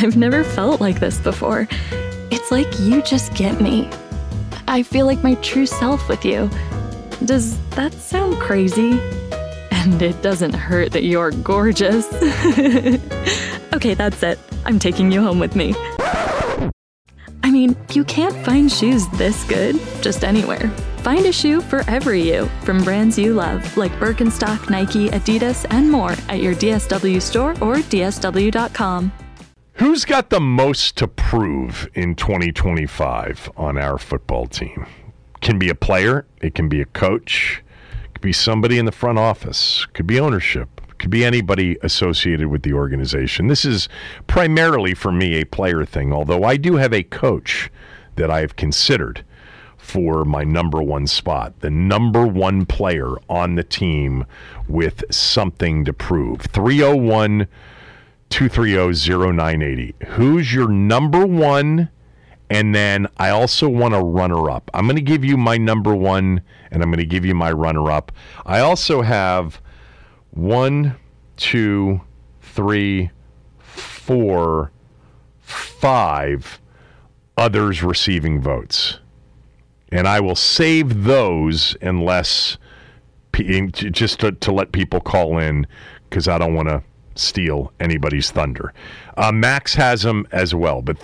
I've never felt like this before. It's like you just get me. I feel like my true self with you. Does that sound crazy? And it doesn't hurt that you're gorgeous. Okay, that's it. I'm taking you home with me. I mean, you can't find shoes this good just anywhere. Find a shoe for every you from brands you love, like Birkenstock, Nike, Adidas, and more at your DSW store or dsw.com. Who's got the most to prove in 2025 on our football team? Can be a player, it can be a coach, it could be somebody in the front office, it could be ownership, it could be anybody associated with the organization. This is primarily for me a player thing, although I do have a coach that I have considered for my number one spot, the number one player on the team with something to prove. 301-230-0980. Who's your number one? And then I also want a runner-up. I'm going to give you my number one, and I'm going to give you my runner-up. I also have 1, 2, 3, 4, 5 others receiving votes. And I will save those unless, just to let people call in, because I don't want to steal anybody's thunder. Max has them as well, but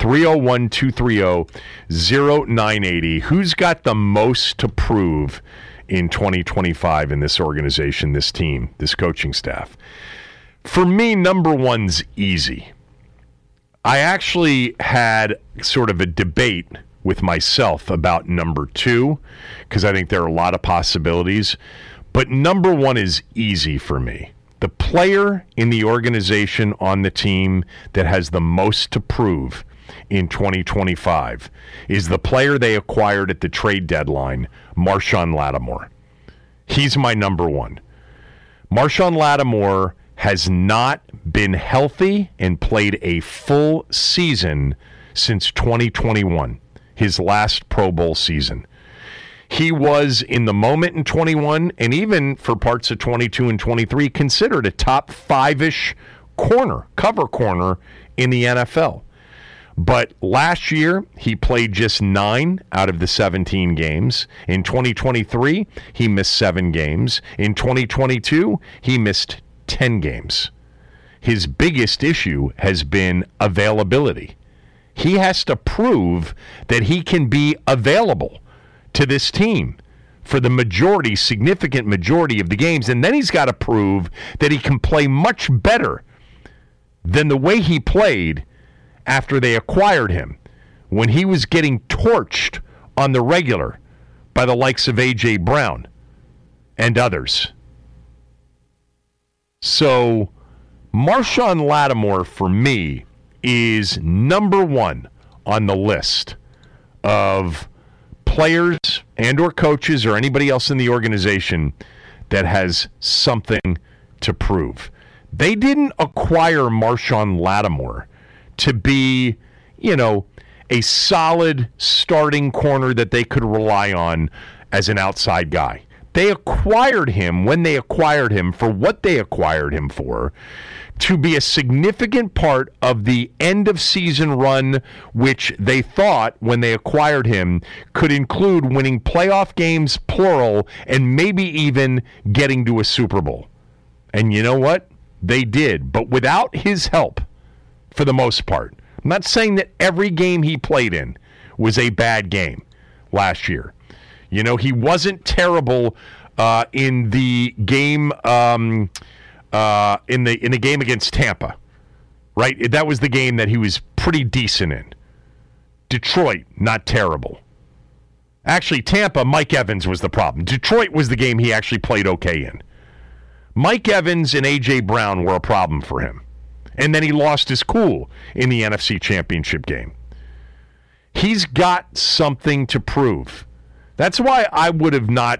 301-230-0980. Who's got the most to prove in 2025 in this organization, this team, this coaching staff? For me, number one's easy. I actually had sort of a debate with myself about number two, because I think there are a lot of possibilities, but number one is easy for me. The player in the organization on the team that has the most to prove in 2025 is the player they acquired at the trade deadline, Marshon Lattimore. He's my number one. Marshon Lattimore has not been healthy and played a full season since 2021, his last Pro Bowl season. He was, in the moment in 21, and even for parts of 22 and 23, considered a top five-ish cover corner in the NFL. But last year, he played just 9 out of the 17 games. In 2023, he missed 7 games. In 2022, he missed 10 games. His biggest issue has been availability. He has to prove that he can be available to this team for the significant majority of the games. And then he's got to prove that he can play much better than the way he played after they acquired him, when he was getting torched on the regular by the likes of A.J. Brown and others. So Marshon Lattimore, for me, is number one on the list of players and or coaches or anybody else in the organization that has something to prove. They didn't acquire Marshon Lattimore to be, a solid starting corner that they could rely on as an outside guy. They acquired him when they acquired him for what they acquired him for, to be a significant part of the end of season run, which they thought when they acquired him could include winning playoff games, plural, and maybe even getting to a Super Bowl. And you know what? They did, but without his help for the most part. I'm not saying that every game he played in was a bad game last year. He wasn't terrible in the game in the game against Tampa, right? That was the game that he was pretty decent in. Detroit, not terrible. Actually, Tampa, Mike Evans was the problem. Detroit was the game he actually played okay in. Mike Evans and A.J. Brown were a problem for him. And then he lost his cool in the NFC Championship game. He's got something to prove. That's why I would have not,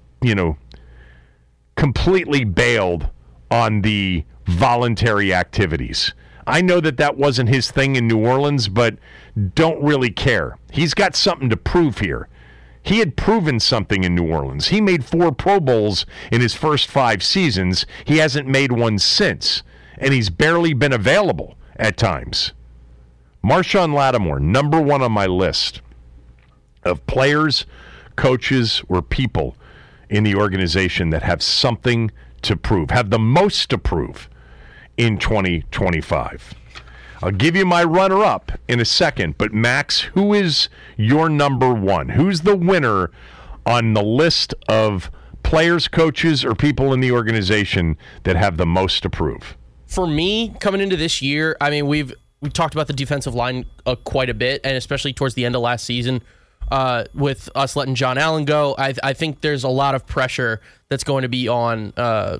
completely bailed on the voluntary activities. I know that wasn't his thing in New Orleans, but don't really care. He's got something to prove here. He had proven something in New Orleans. He made 4 Pro Bowls in his first 5 seasons. He hasn't made one since, and he's barely been available at times. Marshon Lattimore, number one on my list of players, coaches, or people in the organization that have something to prove, have the most to prove in 2025. I'll give you my runner-up in a second, but Max, who is your number one? Who's the winner on the list of players, coaches, or people in the organization that have the most to prove? For me, coming into this year, I mean, we've talked about the defensive line quite a bit, and especially towards the end of last season, with us letting John Allen go. I think there's a lot of pressure that's going to be on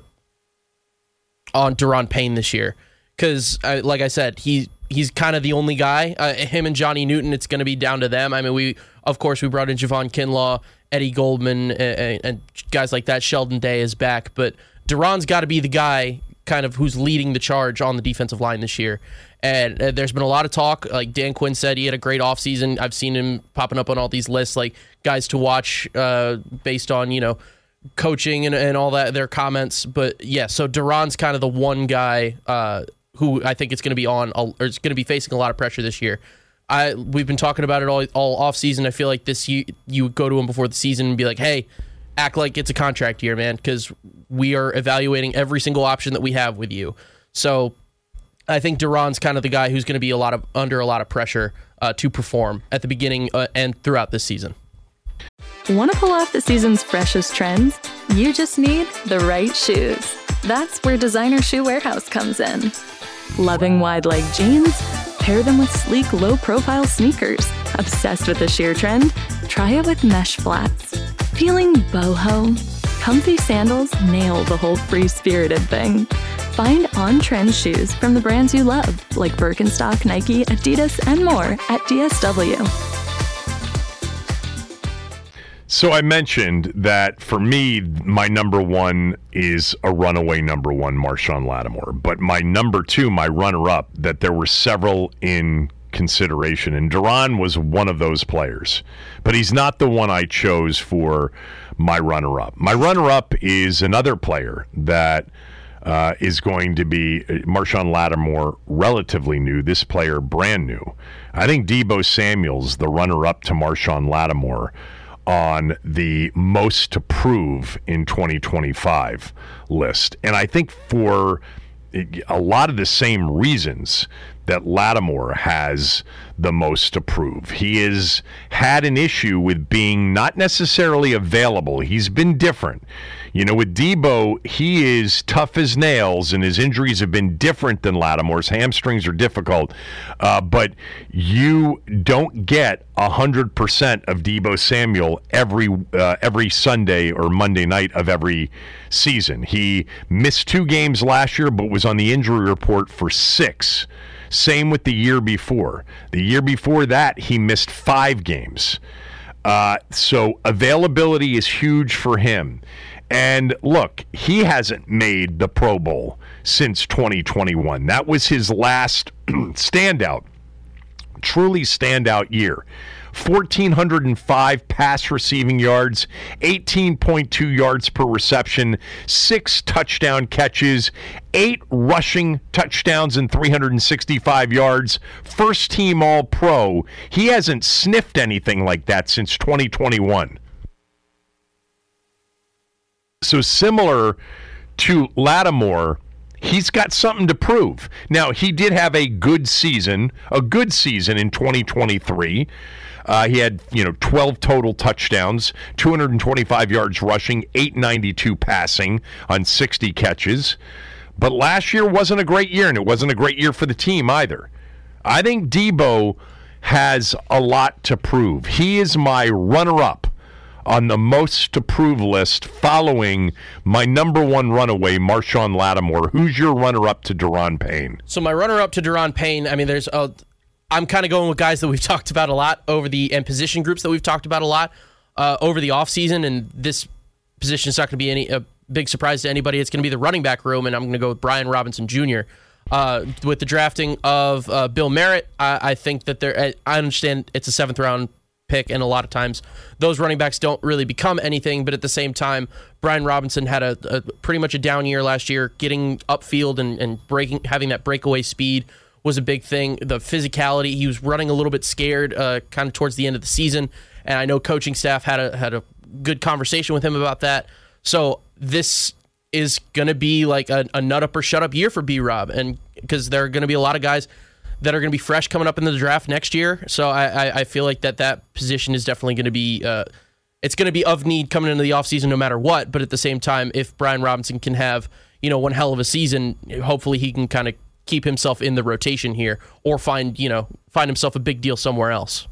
Daron Payne this year. Because, like I said, he's kind of the only guy. Him and Johnny Newton, it's going to be down to them. I mean, we brought in Javon Kinlaw, Eddie Goldman, and guys like that. Sheldon Day is back. But Daron's got to be the guy kind of who's leading the charge on the defensive line this year. And there's been a lot of talk. Like Dan Quinn said, he had a great offseason. I've seen him popping up on all these lists, like guys to watch based on, coaching and all that, their comments. But yeah, so Daron's kind of the one guy who I think it's going to be it's going to be facing a lot of pressure this year. We've been talking about it all off season. I feel like this year you would go to him before the season and be like, hey, act like it's a contract year, man, because we are evaluating every single option that we have with you. So I think Daron's kind of the guy who's going to be under a lot of pressure to perform at the beginning and throughout this season. Want to pull off the season's freshest trends? You just need the right shoes. That's where Designer Shoe Warehouse comes in. Loving wide leg jeans? Pair them with sleek, low-profile sneakers. Obsessed with the sheer trend? Try it with mesh flats. Feeling boho? Comfy sandals nail the whole free-spirited thing. Find on-trend shoes from the brands you love, like Birkenstock, Nike, Adidas, and more at DSW. So I mentioned that for me, my number one is a runaway number one, Marshon Lattimore. But my number two, my runner-up, that there were several in consideration. And Daron was one of those players. But he's not the one I chose for my runner-up. My runner-up is another player that is going to be Marshon Lattimore, relatively new. This player, brand new. I think Deebo Samuel's the runner-up to Marshon Lattimore on the most to prove in 2025 list. And I think for a lot of the same reasons that Lattimore has the most to prove. He has had an issue with being not necessarily available. He's been different. With Deebo, he is tough as nails, and his injuries have been different than Lattimore's. Hamstrings are difficult, but you don't get 100% of Deebo Samuel every Sunday or Monday night of every season. He missed 2 games last year, but was on the injury report for 6. Same with the year before. The year before that, he missed 5 games. So availability is huge for him. And look, he hasn't made the Pro Bowl since 2021. That was his last truly standout year. 1,405 pass receiving yards, 18.2 yards per reception, 6 touchdown catches, 8 rushing touchdowns and 365 yards, first team All-Pro. He hasn't sniffed anything like that since 2021. So similar to Lattimore, he's got something to prove. Now, he did have a good season in 2023. He had, 12 total touchdowns, 225 yards rushing, 892 passing on 60 catches. But last year wasn't a great year, and it wasn't a great year for the team either. I think Deebo has a lot to prove. He is my runner-up on the most to prove list following my number one runaway, Marshon Lattimore. Who's your runner-up to Daron Payne? So my runner-up to Daron Payne, I mean, I'm kind of going with guys that we've talked about a lot and position groups that we've talked about a lot over the offseason, and this position is not going to be a big surprise to anybody. It's going to be the running back room, and I'm going to go with Brian Robinson Jr. With the drafting of Bill Merritt, I think that I understand it's a 7th round pick, and a lot of times those running backs don't really become anything, but at the same time, Brian Robinson had a pretty much a down year last year, getting upfield and having that breakaway speed was a big thing. The physicality, he was running a little bit scared kind of towards the end of the season, and I know coaching staff had a good conversation with him about that. So this is going to be like a nut up or shut up year for B-Rob, and because there are going to be a lot of guys that are going to be fresh coming up in the draft next year. So I feel like that position is definitely going to be it's going to be of need coming into the offseason no matter what. But at the same time, if Brian Robinson can have one hell of a season, hopefully he can kind of keep himself in the rotation here, or find himself a big deal somewhere else.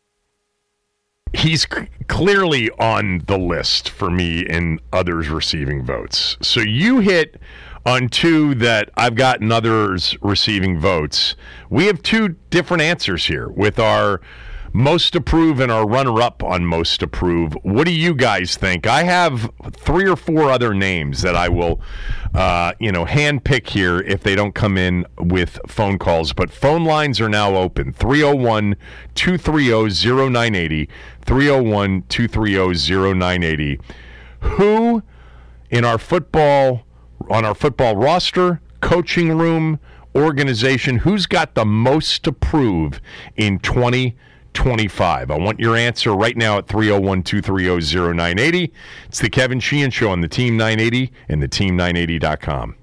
He's clearly on the list for me in others receiving votes. So you hit on two that I've gotten others receiving votes. We have two different answers here with our most approve and our runner-up on most approve. What do you guys think? I have 3 or 4 other names that I will hand pick here if they don't come in with phone calls. But phone lines are now open. 301-230-0980. 301-230-0980. Who on our football roster, coaching room, organization, who's got the most to prove in 2025? I want your answer right now at 301-230-0980. It's the Kevin Sheehan Show on the Team 980 and the Team980.com.